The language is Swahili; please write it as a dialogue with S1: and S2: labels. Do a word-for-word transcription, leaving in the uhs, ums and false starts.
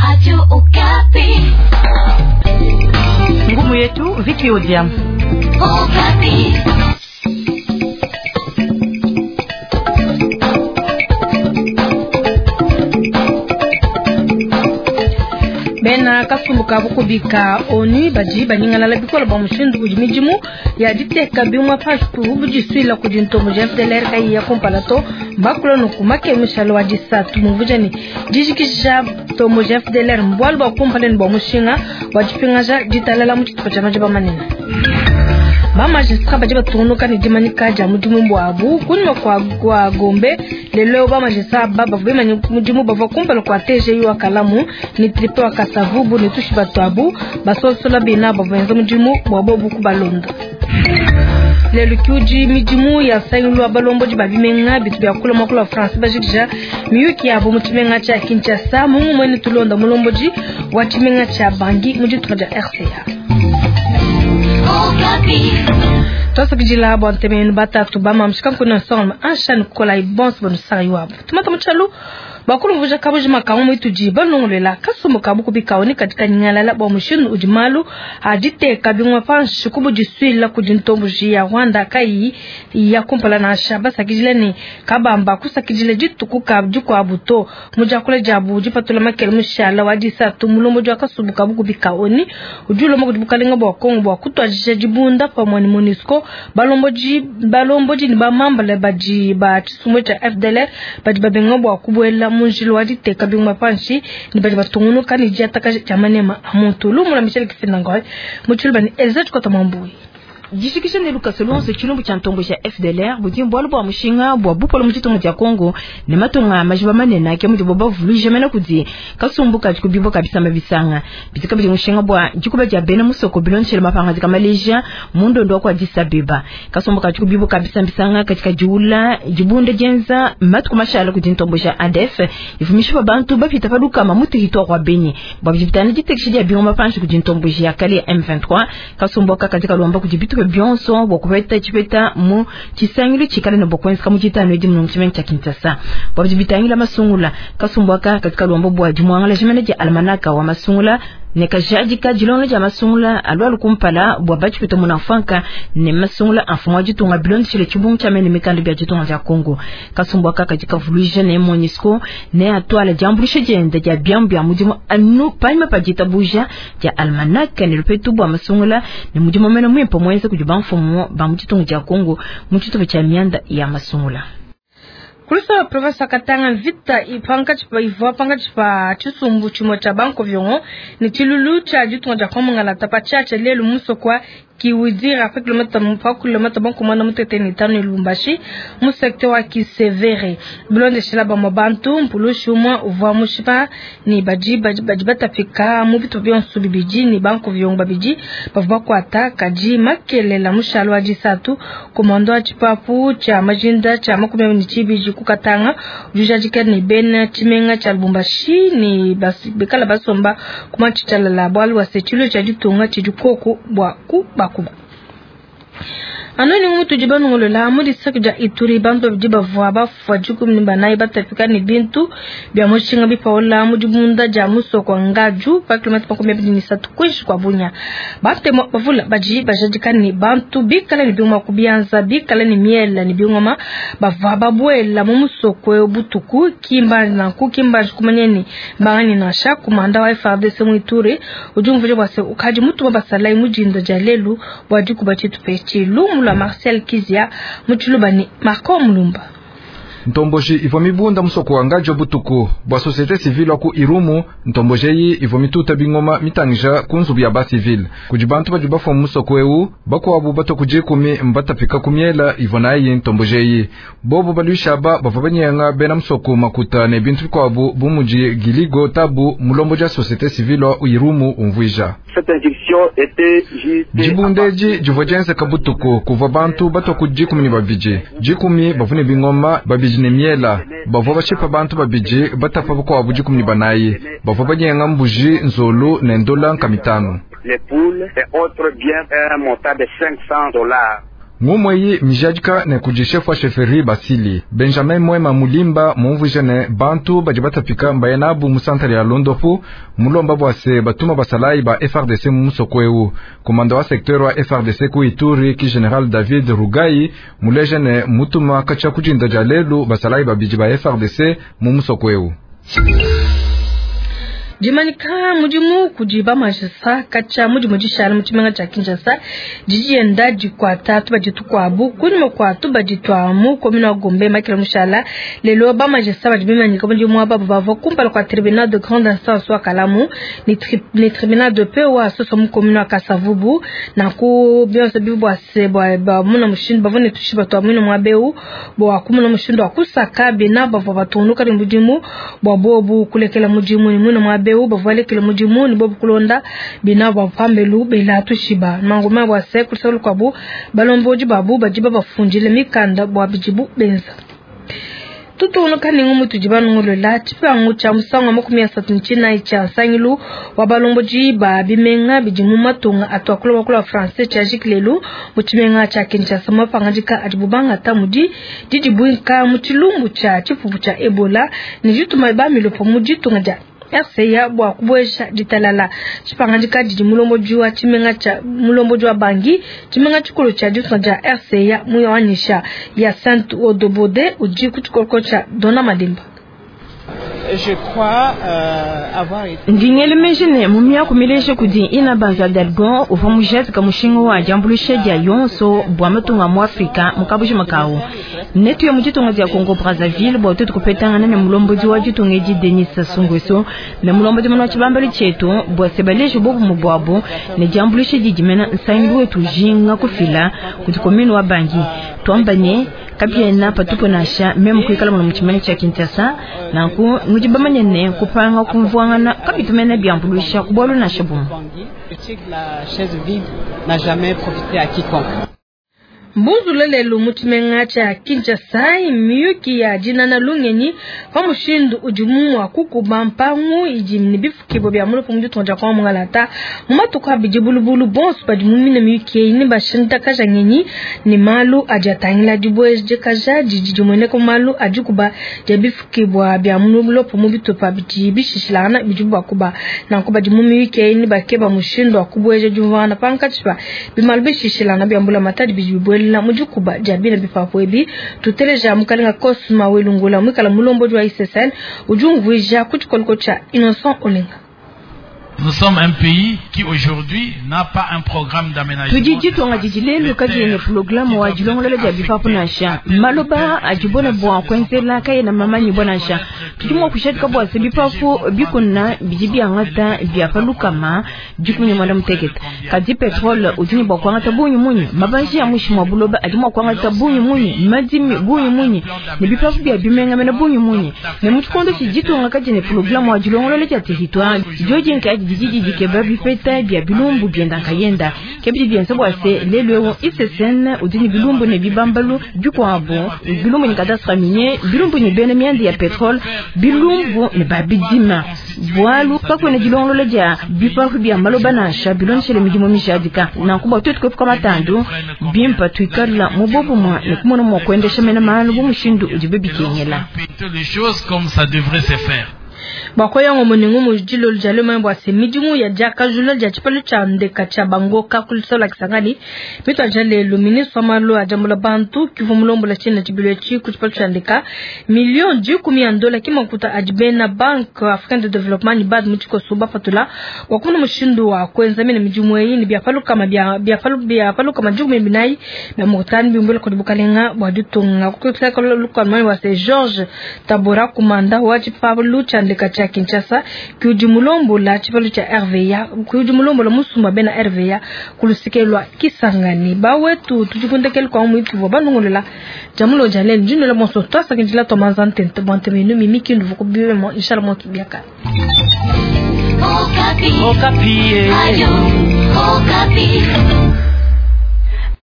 S1: Radio Okapi.
S2: Ngumu yetu Viki Odiam.
S1: Okapi.
S3: Bena kasumbuka bukubika oni baji baningana la bikola ba mushindu kujimijimu ya diteka bimwa paspu bujisila kujintomo F D L R kai ya kompalato bakulo no kumake mishalo wa jisatu muvujani jijikisha tomo F D L R mbwal ba kompalen ba mushinga wajipingaja jitalala mutitwa chama ba manina mama jisika baje batunuka ni dimanika ja mudimu mbwabu kunwa kwa kwa gombe lelo ba majisa baba vema ni mudimu bava kumpalo kwa teje yu akalamu ni tripe wa kasavubu ni tushi batuabu basosola bina bava enzo mudimu bwabobu kubalonda lelo kyuji midimu ya sayulu abalombo jibabimenga bitu bya kula makula France bajija miyuki abo mutimenga cha Kinshasa mungu mwene tulonda mulomboji watimenga cha bangi mujitwaja R C A. Tosa kijila abo antemenu batatu bama mshikanku na songa anshan kola ibons bonu sari wabu tumata mchalu bakulu vuja kabuji makamu ituji banongolela kasumu kabuku bikaoni katika nyingala ba mushinu ujimalu adite kabingwa panshi kubuji swila kujintombuji ya Rwanda kai ya kumpala na shaba sakijileni kabamba kusakijile jitu kukabuji kwa abuto mujakule jabu jipatula makelu mushala wadisa tumulombo jwa kasumu kabuku bikaoni ujulo mo kubukalinga ba Kongo ba kutwa jibunda pa mwani Monisco balomboji balomboji ni ba mambale baji ba tsumwe cha F D L R baji babenga ba kubwela munjilo wadite kabingwa panshi ni baji batungunu kani jataka jamanema amontulu mula Michel Kifinangoi muchulbani ezat kwa tamambui
S2: Jishikisha ne Lucas Lonse chilumbu cha ntongo cha F D L R bujimbo albo amushinga bwa bupolo muchitongo cha Kongo ne matonga majiba manena ke mujibo bavulu jamena kudzi kasumbuka chikubibo kabisa mabisanga bitika bije mushinga bwa jikuba ja bena musoko bilonchele mapanga zika Malaysia mundo ndo kwa Addis Ababa kasumbuka chikubibo kabisa mbisanga katika jula jibunde jenza matuko mashala kudintombo cha A D F ifumisha bantu bapita paduka mamuti hitwa kwa benye bwa bijitana jitekishia bingo mapanshi kudintombo ya kali M vingt-trois kasumbuka katika luamba kujibitu bionso bokubeta chipeta mu chisangilo chikale no bokwenza kamujitano edi mu mchimenga cha Kinshasa babijibitangila masungula kasumbwaka katika luambo bwa jumwangala jimeneje almanaka wa masungula ne kajaji ka jilonga ja masungula alwalu kumpala bwa bachipeta munafanka ne masungula afumwa jitunga bilondi chile chibungu cha mene mikando bya jitunga ja Kongo kasumbwaka katika vuluja ne Monisco ne atwala jambulishe jende ja byambya mujimu anu paima pajita buja ja almanaka ne lupetu bwa masungula ne mujimu meno mwimpo mwenza kujuba mfumo ba muchitunga ja Kongo muchitunga cha mianda ya masungula.
S3: Kulisa Professor Katanga vita ipanga chipa ivo panga chipa chisumbu chimo cha banko vyongo ni chilulu cha jitunga ja Kongo ngala tapachache lelu musokwa kiwidira kwa kilomita mpa kilomita banko mwana muteteni tano Lubumbashi mu secteur wa Kisevere blonde shilaba mabantu mpulushi umwa uva mushipa ni baji baji baji batafika mu bitu byonsu bibiji ni banko vyongo babiji bavuba kwata kaji makelela mushalo wa jisatu komando wa chipapu cha majinda cha makumi ni chibiji kukatanga ujujaji ni bena chimenga cha Lubumbashi ni basi bekala basomba kuma chichalala bwali wa sechulo cha jitunga chijukoko bwa ku bakuba anoni mutu jibanu ngolola amudi sakja Ituri bantu bijiba vuaba fajuku mnibanai batafika ni bintu bya mushinga bipaola mujibunda ja muso kwa ngaju pa kilomita makumi abiri ni satu kwishi kwa bunya bate bavula baji bajadika ni bantu bikala ni biuma kubianza bikala ni miela ni biuma bavaba bwela mumuso kwa butuku kimba na kukimba kumanyeni bangani na sha kumanda wa F A R D C mu Ituri ujumvuje bwase ukaji mutu babasalai mujinda jalelu wajiku bachitu pechi lumu la Marcel Kizia mutulubani Marco Mulumba
S4: Ntomboji ivomi bunda musoko wangajo butuku bwa societe civile waku Irumu ntombojeyi ivomi tuta bingoma mitangja kunzubi ya ba civile kujibantu bajuba fo musoko eu bako wabu bato kujikumi mbata pika kumiela ivonayi ntombojeyi bobo baluishaba bavabanyanga bena musoko makuta ne bintu kwa wabu bumuji giligo tabu mulomboja societe civile wa Irumu umvuija jibundeji jivojense kabutuku kuva bantu bato kujikumi ni babiji jikumi bavuni bingoma babiji ne miela bavo bachipa bantu babiji batapa kwa bujikumi ni banayi bavo banyenga mbuji nzolu nendola nkamitano
S5: les poules et autres biens un montant de cinq cents dollars.
S4: ngumweyi mijadika ne kujishefwa sheferi basili Benjamin Mwema Mulimba mumvujene bantu bajibatapika mbayenabu musantari ya Londopu mulomba bwase batuma basalai ba F R D C musokweu. Komando wa sekteur wa F R D C ku Ituri ki General David Rugai mulejene mutuma kacha kujinda jalelu basalai ba biji ba F R D C musokweu.
S3: Jimanika mujimu kujiba majisa kacha mujimu jishara mchimanga cha Kinshasa jijienda jikwata tuba jitu kwa bu kuni mkwatu bajitu amu komina Gombe makila mushala lelo ba majisa bajibima nika mujimu waba bavo kumpala kwa tribunal de grande instance wa Kalamu ni, tri, ni tribunal de paix wa soso mu komina Kasavubu na ku bionse bibu wa sebo ba muna mushindu bavone tushiba tuwa mwino mwabeu bo wakumuna mushindu wa kusaka bina bavo batunuka ni mujimu bobu kulekela mujimu ni mwino mwabeu beu bavale kile mujimu ni bobu kulonda bina bapambelu bela tushiba mangoma bwa seku selu kwabu balomboji babu bajiba bafunjile mikanda bwa bijibu benza tutu unokani ngumu tujibanu ngulo la tipa ngucha musanga makumi ya satu nchina icha sangilu wabalomboji ba bimenga bijimu matunga atwakula wakula francais cha jiklelu muchimenga cha Kinshasa mapangajika atibubanga tamudi didibuinka muchilumbu cha chifufu cha Ebola ni jitu maibami lopo mujitu ngaja R C A bwa kubwesha jitalala chipangandika jiji mulombo juwa chimenga cha mulombo juwa bangi chimenga chukulu cha jitu ja R C A muyawanisha ya Saint Odobode uji kutukolko cha Dona Madimba.
S5: Je crois euh, avoir été
S2: ndingele mejene mumia kumileje kudi ina banza dalgon uva mujezi ka mushingo wa jambulishe dia yonso bwa matunga mu Afrika mukabuji makao netu ya mujitonga dia Congo Brazzaville bwa tutu kupetanga na mulomboji wa jitonga di Denis Sassou Nguesso na mulomboji mwana chibambali chetu bwa sebaleje bobu mubwabo ne jambulishe di jimena nsangilu wetu jinga kufila kuti kominu wa bangi tuambanye kabiena patupo nasha memu kuikala mwana mchimani cha Kinshasa na ku mujibamanyene kupanga kumvuangana kabitumene byambulisha kubolo na shabu.
S5: La chaise vide n'a jamais profité à quiconque.
S3: Mbuzu lelelu mutimenga cha Kinshasa miyuki ya jina na lungeni famushindu ujumu wa kukuba mpangu ijimni bifukibo bya mulo pumuju tonja kwa mngalata mumatuka bijibulubulu bonsu bajimumine miyuki ini bashinda kaja ngenyi ni malu ajatangila jibweje kaja jijimwene ko malu ajukuba je bifukibo bya mulo pumuju topa bijibishishilana bijubu kuba na kuba jimumi miyuki ini bakeba mushindu akubweje juvana pankachwa bimalu bishishilana bya mbula matadi bijibwe la mujukuba jabina bifafwebi tuteleja mukalinga Cosma welungula mwikala mulombo jwa I C S N ujungvuija kuchikolko cha Innocent Olenga.
S6: Nous sommes un pays qui aujourd'hui n'a pas un programme d'aménagement.
S2: Tujiji tonga jijilelo kaji yenye programu wa jilongolele ja bifapu nasha. Maloba ajibona bwa kwenzela kaya na mamanyi bonasha. Tujumwa kushatika bwa sebifafu bikuna bijibi angata biafalukama jikunye mwanda mteketa. Kaji petrol ujini bwa kwa ngata bunyi munyi. Mabanshi ya mwishi mwabuloba ajimwa kwa ngata bunyi munyi. Madimi bunyi munyi. Ni bifafu bia bimenga mena bunyi munyi. Ne mtukondo chijitu nga kaji ne programu wa jilongolele ja territoire. Joji nkaji jiji jikeba bifeta bia bilumbu bienda kayenda kebiji bienso bwase lelo isesen udini bilumbu ne bibambalu jukwabo bilumbu ni kadastra minier bilumbu ni bene miandi ya petrol bilumbu ne babidima bwalu kako ne jilongo leja bifafu bia maloba na sha bilon shele mijimo mishadika na kuba tutu ko kama tandu bimpa tuikala mubobu mwa ne kumono mo kwendesha mena malu mushindu ujibebi kenyela
S6: les choses comme ça devrait se faire.
S3: Bakoya ngomoningu mujilo jalo mambo asemidimu ya jaka jula ja chipalu cha ndeka cha bango kakulisola kisangani pito jale lo ministre malo ajamula bantu kivumulombo la china chibilo chi kuchipalu cha ndeka milioni jikumi ya dola kimakuta ajibena Bank African de Development bad muchiko suba fatula wakuna mushindu wa kwenza mena mijumu hii ni biafalu kama bia biafalu biafalu kama jukumi binai na mutani bimbele kwa dibukalenga wadutunga kukuta kwa lukanmani wase George Tabora kumanda wajipalu cha ndeka cha Kinshasa kujumulombo la chipalu cha R V A kujumulombo la musuma bena R V A kulusikelwa kisangani bawetu tujikundekel kwa mwitu vo banungolela jamulo jalen jindo la monso tosa kinjila tomazante bonte menu mimiki nduvu kubiwe mo inshallah mo kibiaka
S1: Okapi.
S5: Okapi.
S1: Ayo, Okapi.